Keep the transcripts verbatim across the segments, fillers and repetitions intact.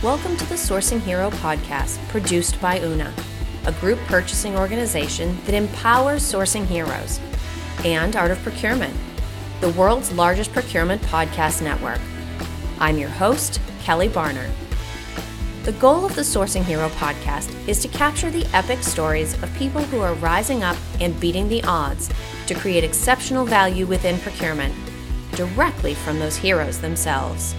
Welcome to the Sourcing Hero podcast, produced by Una, a group purchasing organization that empowers sourcing heroes, and Art of Procurement, the world's largest procurement podcast network. I'm your host, Kelly Barnard. The goal of the Sourcing Hero podcast is to capture the epic stories of people who are rising up and beating the odds to create exceptional value within procurement, directly from those heroes themselves.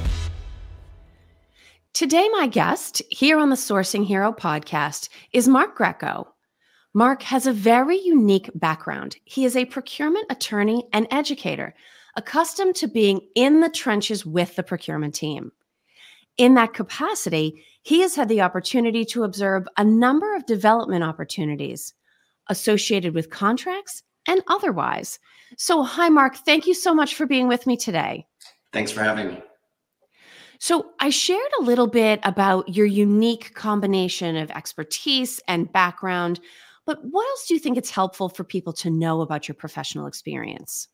Today, my guest here on the Sourcing Hero podcast is Mark Greco. Mark has a very unique background. He is a procurement attorney and educator, accustomed to being in the trenches with the procurement team. In that capacity, he has had the opportunity to observe a number of development opportunities associated with contracts and otherwise. So, hi, Mark. Thank you so much for being with me today. Thanks for having me. So I shared a little bit about your unique combination of expertise and background, but what else do you think it's helpful for people to know about your professional experience?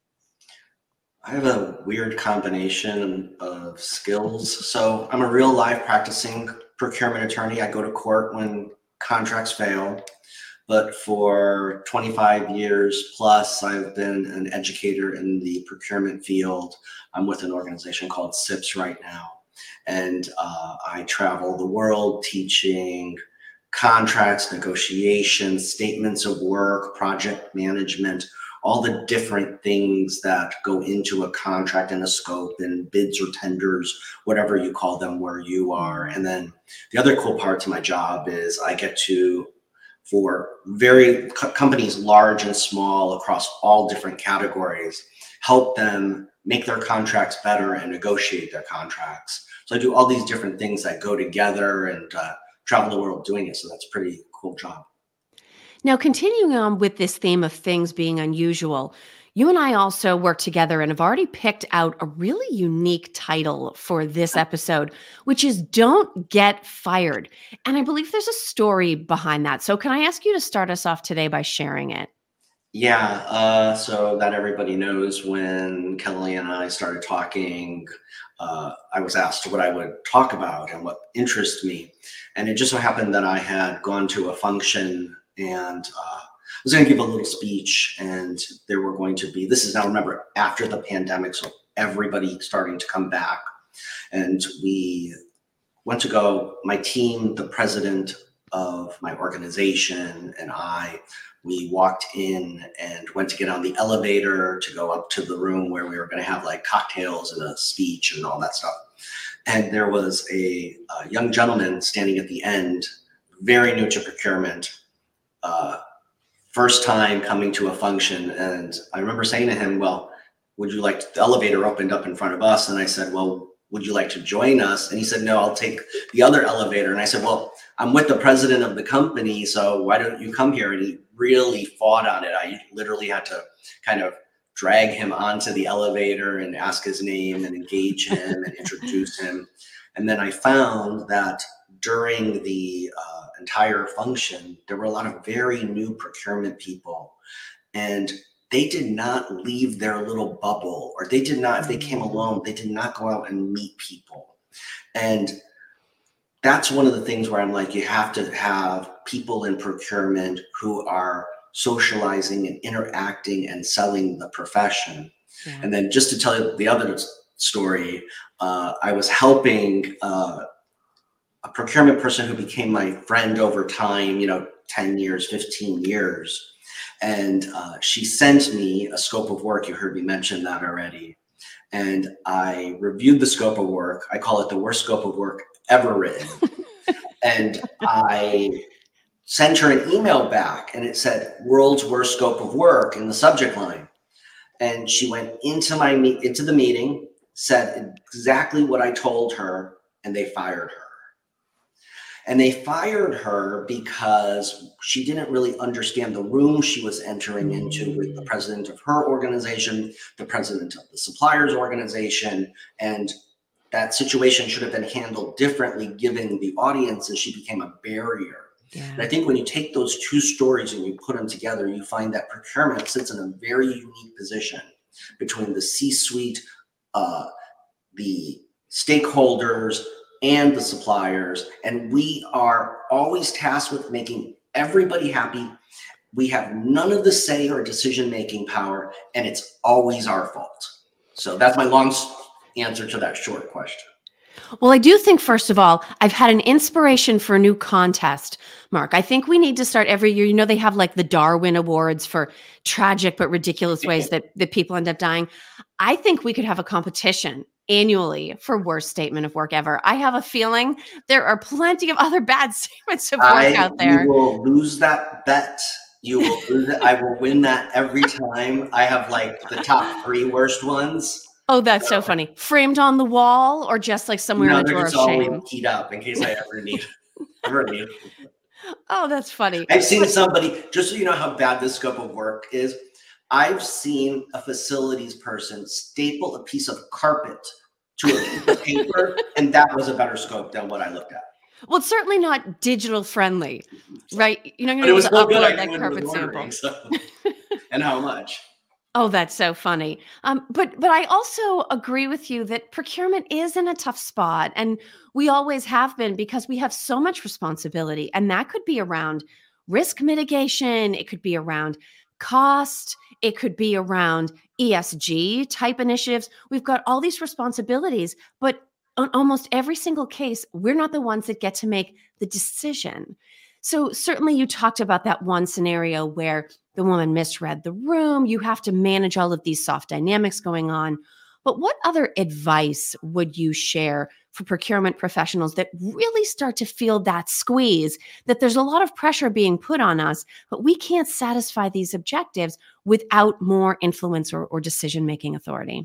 I have a weird combination of skills. So I'm a real life practicing procurement attorney. I go to court when contracts fail, but for twenty-five years plus, I've been an educator in the procurement field. I'm with an organization called S I P S right now. And uh, I travel the world teaching contracts, negotiations, statements of work, project management, all the different things that go into a contract and a scope and bids or tenders, whatever you call them where you are. And then the other cool part to my job is I get to, for very co- companies large and small across all different categories, help them make their contracts better and negotiate their contracts. So I do all these different things that go together and uh, travel the world doing it. So that's a pretty cool job. Now, continuing on with this theme of things being unusual, you and I also work together and have already picked out a really unique title for this episode, which is Don't Get Fired. And I believe there's a story behind that. So can I ask you to start us off today by sharing it? Yeah, uh, so that everybody knows, when Kelly and I started talking, uh, I was asked what I would talk about and what interests me. And it just so happened that I had gone to a function and uh, I was going to give a little speech, and there were going to be, this is now, remember, after the pandemic, so everybody starting to come back. And we went to go, my team, the president of my organization, and I, we walked in and went to get on the elevator to go up to the room where we were going to have like cocktails and a speech and all that stuff. And there was a, a young gentleman standing at the end, very new to procurement, uh, first time coming to a function. And I remember saying to him, well, would you like to, the elevator opened up in front of us. And I said, well, would you like to join us? And he said, no, I'll take the other elevator. And I said, well, I'm with the president of the company, so why don't you come here? And he really fought on it. I literally had to kind of drag him onto the elevator and ask his name and engage him and introduce him. And then I found that during the uh, entire function, there were a lot of very new procurement people, and they did not leave their little bubble, or they did not, if they came alone, they did not go out and meet people. And that's one of the things where I'm like, you have to have people in procurement who are socializing and interacting and selling the profession. Yeah. And then just to tell you the other story, uh, I was helping uh, a procurement person who became my friend over time, you know, ten years, fifteen years. And uh, she sent me a scope of work. You heard me mention that already. And I reviewed the scope of work. I call it the worst scope of work ever written. And I sent her an email back, and it said world's worst scope of work in the subject line. And she went into my me- into the meeting, said exactly what I told her, and they fired her. And they fired her because she didn't really understand the room she was entering into with the president of her organization, the president of the supplier's organization, and that situation should have been handled differently given the audience, and she became a barrier. Yeah. And I think when you take those two stories and you put them together, you find that procurement sits in a very unique position between the C-suite, uh, the stakeholders, and the suppliers. And we are always tasked with making everybody happy. We have none of the say or decision-making power, and it's always our fault. So that's my long answer to that short question. Well, I do think, first of all, I've had an inspiration for a new contest, Mark. I think we need to start every year. You know, they have like the Darwin Awards for tragic but ridiculous ways that, that people end up dying. I think we could have a competition annually for worst statement of work ever. I have a feeling there are plenty of other bad statements of work I, out there. You will lose that bet. You will lose it. I will win that every time. I have like the top three worst ones. Oh, that's so funny. Framed on the wall or just like somewhere No, in a drawer of shame? Always keyed up in case I ever need, ever need. Oh, that's funny. I've seen somebody, just so you know how bad this scope of work is, I've seen a facilities person staple a piece of carpet to a piece of paper, and that was a better scope than what I looked at. Well, it's certainly not digital friendly, so, right? You're not going to it was use so upload good, that carpet sample. So. And how much? Oh, that's so funny. Um, but but I also agree with you that procurement is in a tough spot, and we always have been, because we have so much responsibility, and that could be around risk mitigation. It could be around cost. It could be around E S G type initiatives. We've got all these responsibilities, but on almost every single case, we're not the ones that get to make the decision. So certainly you talked about that one scenario where the woman misread the room. You have to manage all of these soft dynamics going on. But what other advice would you share for procurement professionals that really start to feel that squeeze, that there's a lot of pressure being put on us, but we can't satisfy these objectives without more influence or, or decision-making authority?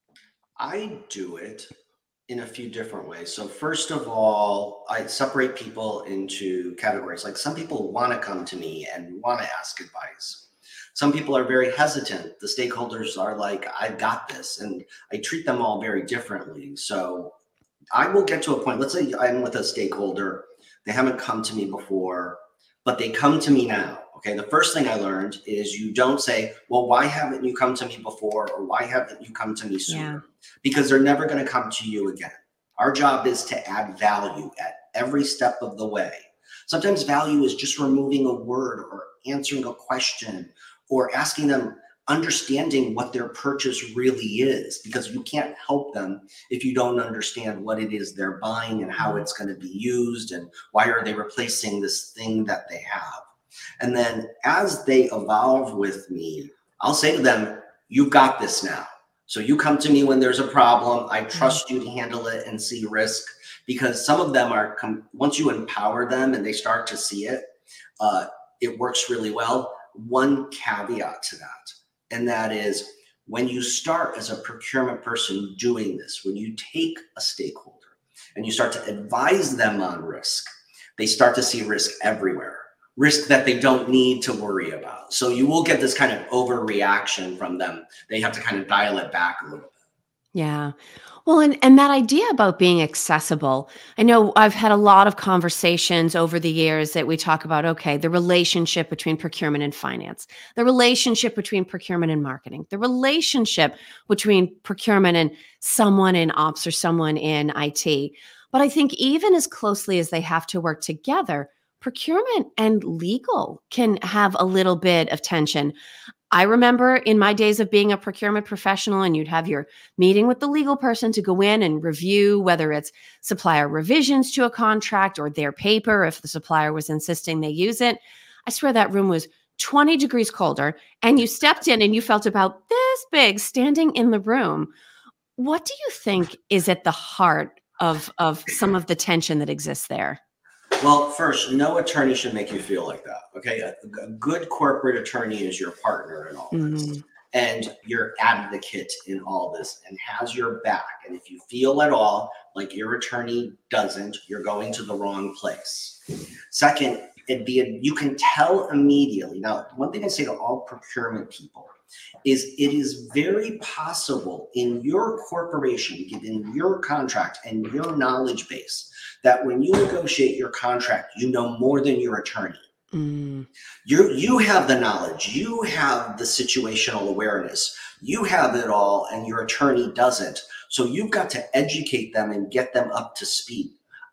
I do it in a few different ways. So first of all, I separate people into categories. Like some people want to come to me and want to ask advice. Some people are very hesitant. The stakeholders are like, I've got this, and I treat them all very differently. So I will get to a point, let's say I'm with a stakeholder, they haven't come to me before, but they come to me now. Okay, the first thing I learned is you don't say, well, why haven't you come to me before? Or why haven't you come to me sooner? Yeah. Because they're never going to come to you again. Our job is to add value at every step of the way. Sometimes value is just removing a word or answering a question or asking them, understanding what their purchase really is, because you can't help them if you don't understand what it is they're buying and how it's going to be used and why are they replacing this thing that they have. And then as they evolve with me, I'll say to them, you've got this now. So you come to me when there's a problem. I trust you to handle it and see risk, because some of them are, once you empower them and they start to see it, uh, it works really well. One caveat to that, and that is when you start as a procurement person doing this, when you take a stakeholder and you start to advise them on risk, they start to see risk everywhere. Risk that they don't need to worry about. So you will get this kind of overreaction from them. They have to kind of dial it back a little bit. Yeah. Well, and, and that idea about being accessible, I know I've had a lot of conversations over the years that we talk about, okay, the relationship between procurement and finance, the relationship between procurement and marketing, the relationship between procurement and someone in ops or someone in I T. But I think even as closely as they have to work together, procurement and legal can have a little bit of tension. I remember in my days of being a procurement professional, and you'd have your meeting with the legal person to go in and review whether it's supplier revisions to a contract or their paper, if the supplier was insisting they use it. I swear that room was twenty degrees colder, and you stepped in and you felt about this big standing in the room. What do you think is at the heart of, of some of the tension that exists there? Well, first, no attorney should make you feel like that. Okay, a, a good corporate attorney is your partner in all this, mm-hmm. and your advocate in all this, and has your back. And if you feel at all like your attorney doesn't, you're going to the wrong place. Second, it'd be a, you can tell immediately. Now, one thing I say to all procurement people is it is very possible in your corporation, given your contract and your knowledge base, that when you negotiate your contract, you know more than your attorney. Mm. You you have the knowledge, you have the situational awareness, you have it all, and your attorney doesn't. So you've got to educate them and get them up to speed.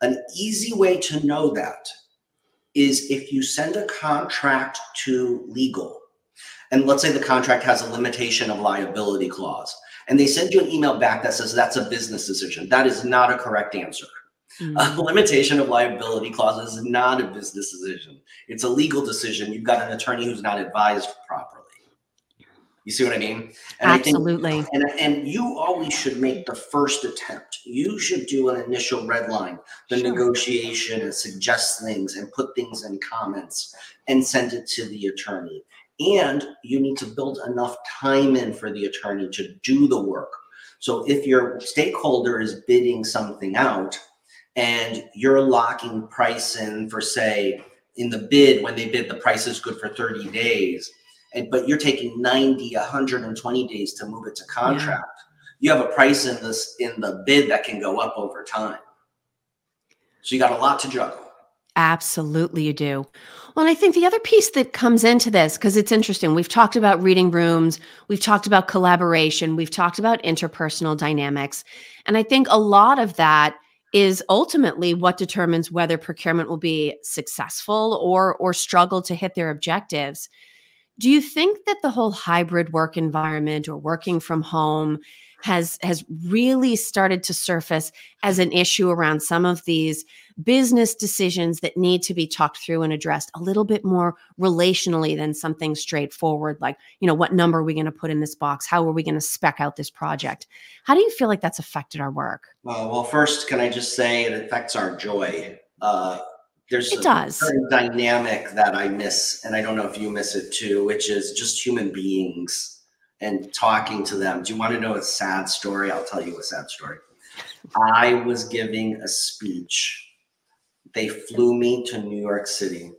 An easy way to know that is if you send a contract to legal, and let's say the contract has a limitation of liability clause, and they send you an email back that says that's a business decision. That is not a correct answer. Mm-hmm. A limitation of liability clause is not a business decision. It's a legal decision. You've got an attorney who's not advised properly. You see what I mean? And Absolutely. I think, and, and you always should make the first attempt. You should do an initial red line, the sure. negotiation, and suggest things and put things in comments and send it to the attorney. And you need to build enough time in for the attorney to do the work. So if your stakeholder is bidding something out and you're locking price in for, say, in the bid, when they bid, the price is good for thirty days. And, but you're taking ninety, one hundred twenty days to move it to contract. Yeah. You have a price in this in the bid that can go up over time. So you got a lot to juggle. Absolutely, you do. Well, and I think the other piece that comes into this, because it's interesting, we've talked about reading rooms, we've talked about collaboration, we've talked about interpersonal dynamics. And I think a lot of that is ultimately what determines whether procurement will be successful or or struggle to hit their objectives. Do you think that the whole hybrid work environment or working from home has has really started to surface as an issue around some of these business decisions that need to be talked through and addressed a little bit more relationally than something straightforward like, you know, what number are we going to put in this box? How are we going to spec out this project? How do you feel like that's affected our work? Uh, well, first, can I just say it affects our joy. Uh, There's it a does. certain dynamic that I miss, and I don't know if you miss it too, which is just human beings and talking to them. Do you want to know a sad story? I'll tell you a sad story. I was giving a speech. They flew me to New York City.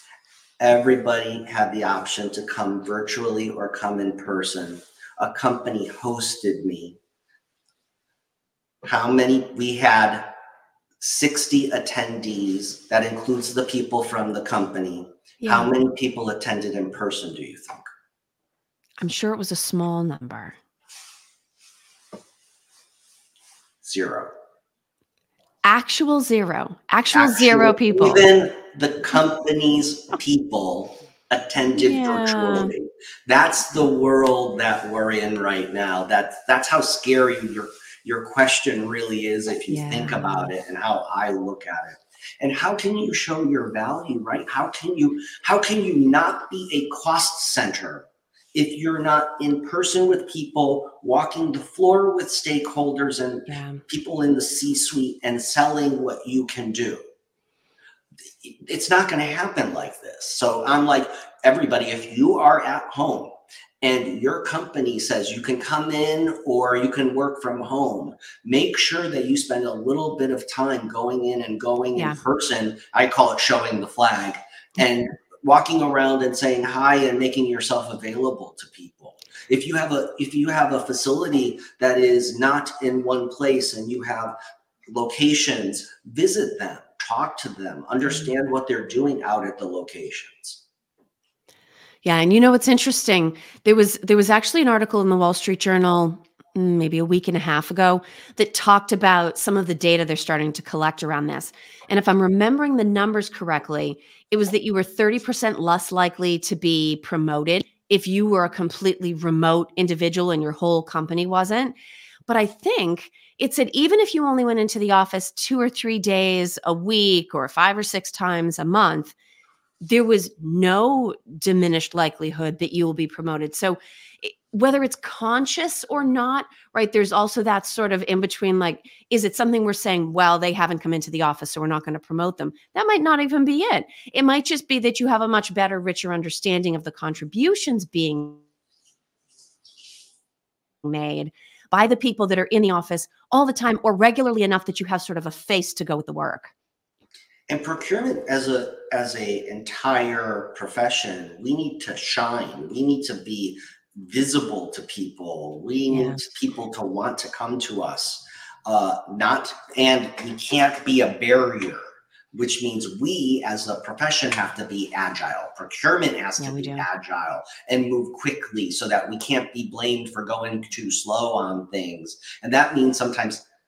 Everybody had the option to come virtually or come in person. A company hosted me. How many? We had sixty attendees. That includes the people from the company. Yeah. How many people attended in person, do you think? I'm sure it was a small number. Zero. Actual zero. Actual, Actual zero people. Even the company's people attended yeah. virtually. That's the world that we're in right now. That's that's how scary your your question really is if you yeah. think about it and how I look at it. And how can you show your value, right? How can you how can you not be a cost center if you're not in person with people, walking the floor with stakeholders and yeah. people in the C-suite and selling what you can do? It's not going to happen like this. So I'm like, everybody, if you are at home and your company says you can come in or you can work from home, make sure that you spend a little bit of time going in and going yeah. in person. I call it showing the flag, and walking around and saying hi and making yourself available to people. If you have a if you have a facility that is not in one place and you have locations, visit them, talk to them, understand what they're doing out at the locations. Yeah, and you know what's interesting? There was there was actually an article in the Wall Street Journal maybe a week and a half ago that talked about some of the data they're starting to collect around this. And if I'm remembering the numbers correctly, it was that you were thirty percent less likely to be promoted if you were a completely remote individual and your whole company wasn't. But I think it said even if you only went into the office two or three days a week or five or six times a month, there was no diminished likelihood that you will be promoted. So whether it's conscious or not, right, there's also that sort of in between, like, is it something we're saying, well, they haven't come into the office, so we're not going to promote them? That might not even be it. It might just be that you have a much better, richer understanding of the contributions being made by the people that are in the office all the time or regularly enough that you have sort of a face to go with the work. And procurement as a as a entire profession, we need to shine. We need to be visible to people. We yeah. need people to want to come to us. Uh, not and we can't be a barrier, which means we as a profession have to be agile. Procurement has yeah, to be do. agile and move quickly so that we can't be blamed for going too slow on things. And that means sometimes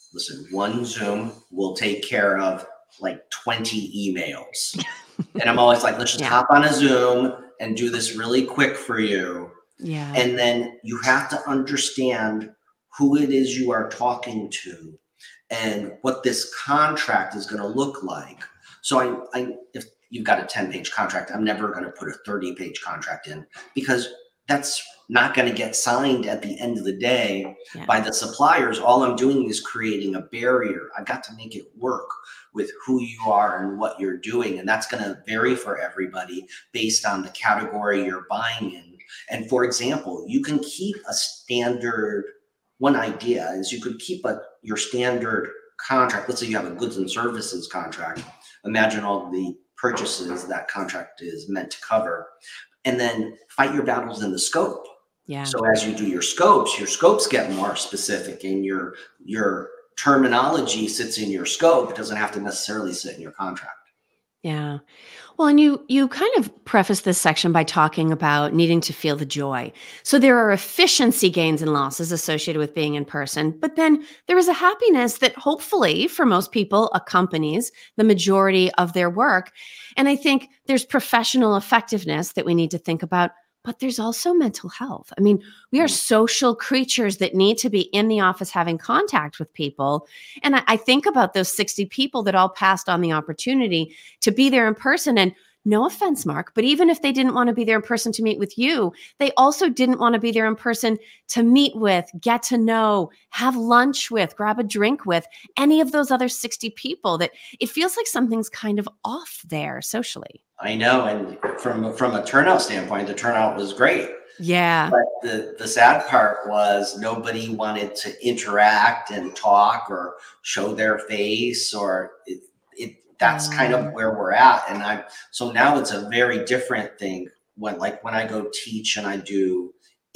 listen, one Zoom will take care of like twenty emails. And I'm always like, let's just Yeah. hop on a Zoom and do this really quick for you. Yeah. And then you have to understand who it is you are talking to and what this contract is going to look like. So I, I, if you've got a ten page contract, I'm never going to put a thirty page contract in, because that's not going to get signed at the end of the day Yeah. by the suppliers. All I'm doing is creating a barrier. I've got to make it work with who you are and what you're doing. And that's going to vary for everybody based on the category you're buying in. And for example, you can keep a standard, one idea is you could keep a your standard contract. Let's say you have a goods and services contract. Imagine all the purchases that contract is meant to cover, and then fight your battles in the scope. Yeah. So as you do your scopes, your scopes get more specific, and your your terminology sits in your scope. It doesn't have to necessarily sit in your contract. Yeah. Well, and you you kind of preface this section by talking about needing to feel the joy. So there are efficiency gains and losses associated with being in person, but then there is a happiness that hopefully for most people accompanies the majority of their work. And I think there's professional effectiveness that we need to think about, but there's also mental health. I mean, we are social creatures that need to be in the office having contact with people. And I, I think about those sixty people that all passed on the opportunity to be there in person. And no offense, Mark, but even if they didn't want to be there in person to meet with you, they also didn't want to be there in person to meet with, get to know, have lunch with, grab a drink with any of those other sixty people. That it feels like something's kind of off there socially. I know, and from from a turnout standpoint, the turnout was great. Yeah. But the, the sad part was nobody wanted to interact and talk or show their face, or it, it that's kind of where we're at. And I so now it's a very different thing when like when I go teach and I do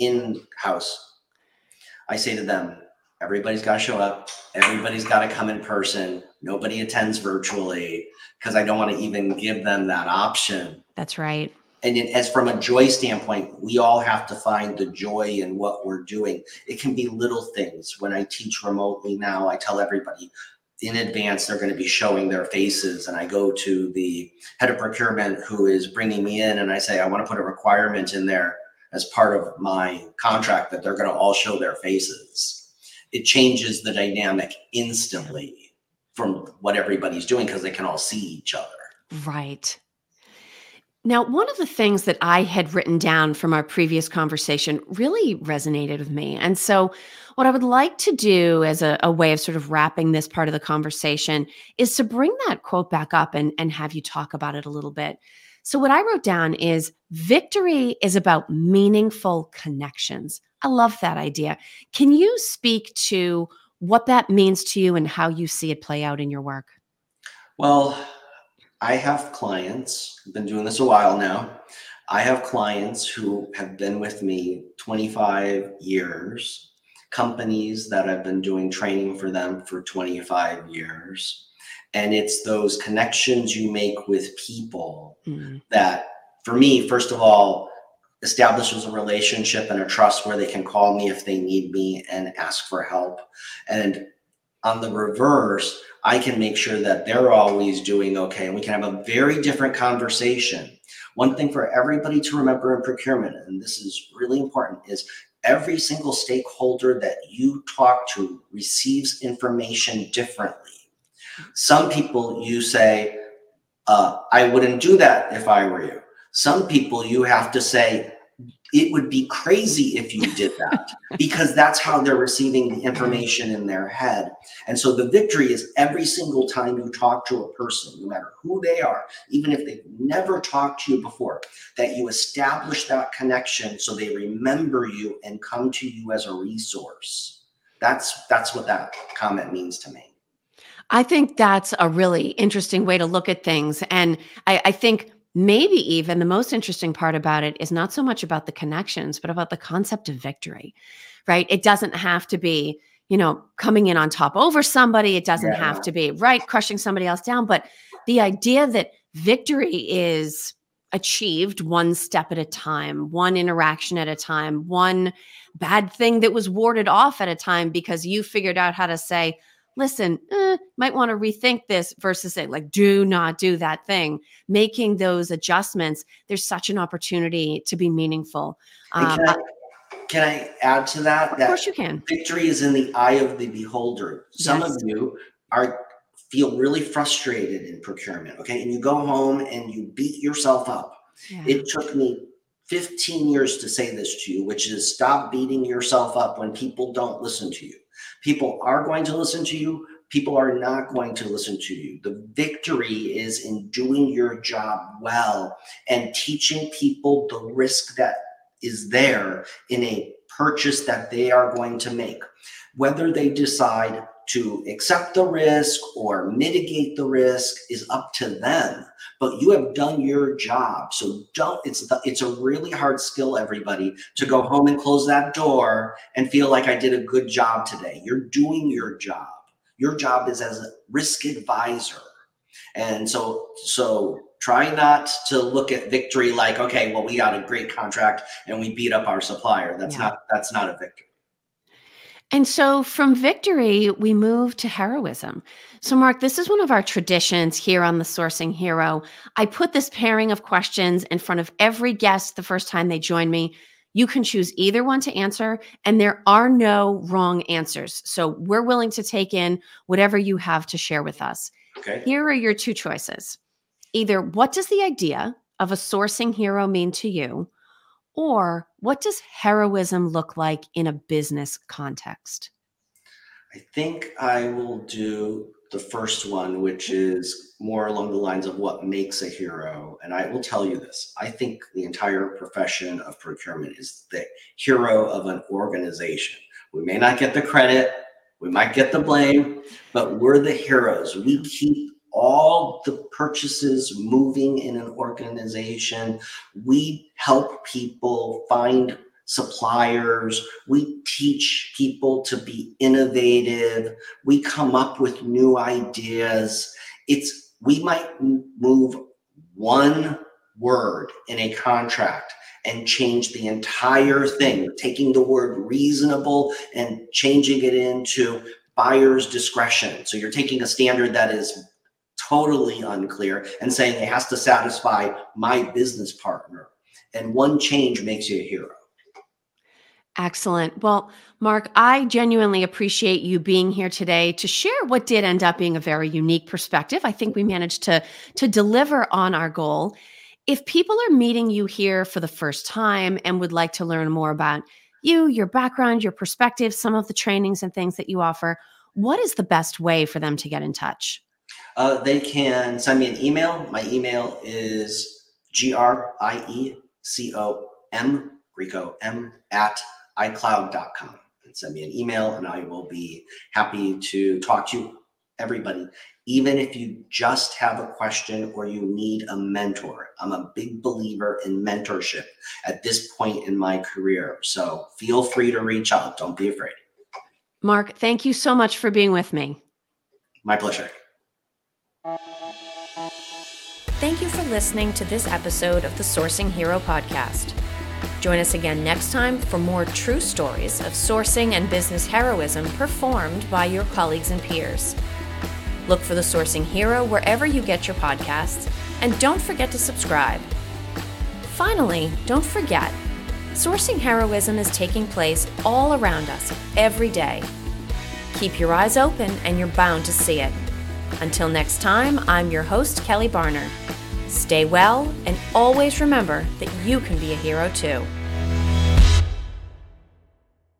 in-house, I say to them, everybody's got to show up. Everybody's got to come in person. Nobody attends virtually, because I don't want to even give them that option. That's right. And it, as from a joy standpoint, we all have to find the joy in what we're doing. It can be little things. When I teach remotely now, I tell everybody in advance they're going to be showing their faces. And I go to the head of procurement who is bringing me in, and I say, I want to put a requirement in there as part of my contract that they're going to all show their faces. It changes the dynamic instantly from what everybody's doing, because they can all see each other. Right. Now, one of the things that I had written down from our previous conversation really resonated with me. And so what I would like to do as a, a way of sort of wrapping this part of the conversation is to bring that quote back up and, and have you talk about it a little bit. So what I wrote down is victory is about meaningful connections. I love that idea. Can you speak to what that means to you and how you see it play out in your work? Well, I have clients, I've been doing this a while now. I have clients who have been with me twenty-five years, companies that I've been doing training for them for twenty-five years. And it's those connections you make with people mm-hmm. that, for me, first of all, establishes a relationship and a trust where they can call me if they need me and ask for help. And on the reverse, I can make sure that they're always doing okay, and we can have a very different conversation. One thing for everybody to remember in procurement, and this is really important, is every single stakeholder that you talk to receives information differently. Some people you say, uh, I wouldn't do that if I were you. Some people you have to say, it would be crazy if you did that, because that's how they're receiving the information in their head. And so the victory is every single time you talk to a person, no matter who they are, even if they've never talked to you before, that you establish that connection so they remember you and come to you as a resource. That's, that's what that comment means to me. I think that's a really interesting way to look at things. And I, I think maybe even the most interesting part about it is not so much about the connections, but about the concept of victory, right? It doesn't have to be, you know, coming in on top over somebody. It doesn't yeah. have to be, right, crushing somebody else down. But the idea that victory is achieved one step at a time, one interaction at a time, one bad thing that was warded off at a time, because you figured out how to say, listen, eh, might want to rethink this versus say like, do not do that thing. Making those adjustments, there's such an opportunity to be meaningful. Um, can, I, can I add to that? Of that course you can. Victory is in the eye of the beholder. Some Yes. of you are feel really frustrated in procurement, okay? And you go home and you beat yourself up. Yeah. It took me fifteen years to say this to you, which is stop beating yourself up when people don't listen to you. People are going to listen to you. People are not going to listen to you. The victory is in doing your job well and teaching people the risk that is there in a purchase that they are going to make. Whether they decide to accept the risk or mitigate the risk is up to them, but you have done your job. So don't, it's the, it's a really hard skill, everybody, to go home and close that door and feel like I did a good job today. You're doing your job. Your job is as a risk advisor. And so, so try not to look at victory like, okay, well, we got a great contract and we beat up our supplier. That's Yeah. not, that's not a victory. And so from victory, we move to heroism. So Mark, this is one of our traditions here on the Sourcing Hero. I put this pairing of questions in front of every guest the first time they join me. You can choose either one to answer, and there are no wrong answers. So we're willing to take in whatever you have to share with us. Okay. Here are your two choices. Either what does the idea of a sourcing hero mean to you? Or what does heroism look like in a business context? I think I will do the first one, which is more along the lines of what makes a hero. And I will tell you this. I think the entire profession of procurement is the hero of an organization. We may not get the credit, we might get the blame, but we're the heroes. We keep all the purchases moving in an organization. We help people find suppliers. We teach people to be innovative. We come up with new ideas. It's, we might move one word in a contract and change the entire thing, taking the word reasonable and changing it into buyer's discretion. So you're taking a standard that is totally unclear and saying it has to satisfy my business partner. And one change makes you a hero. Excellent. Well, Mark, I genuinely appreciate you being here today to share what did end up being a very unique perspective. I think we managed to, to deliver on our goal. If people are meeting you here for the first time and would like to learn more about you, your background, your perspective, some of the trainings and things that you offer, what is the best way for them to get in touch? Uh, they can send me an email. My email is G R I E C O M, Greco M, at i cloud dot com. And send me an email and I will be happy to talk to you, everybody. Even if you just have a question or you need a mentor. I'm a big believer in mentorship at this point in my career. So feel free to reach out. Don't be afraid. Mark, thank you so much for being with me. My pleasure. Thank you for listening to this episode of the Sourcing Hero podcast. Join us again next time for more true stories of sourcing and business heroism performed by your colleagues and peers. Look for the Sourcing Hero wherever you get your podcasts, and don't forget to subscribe. Finally, don't forget, sourcing heroism is taking place all around us every day. Keep your eyes open and you're bound to see it. Until next time, I'm your host, Kelly Barner. Stay well, and always remember that you can be a hero too.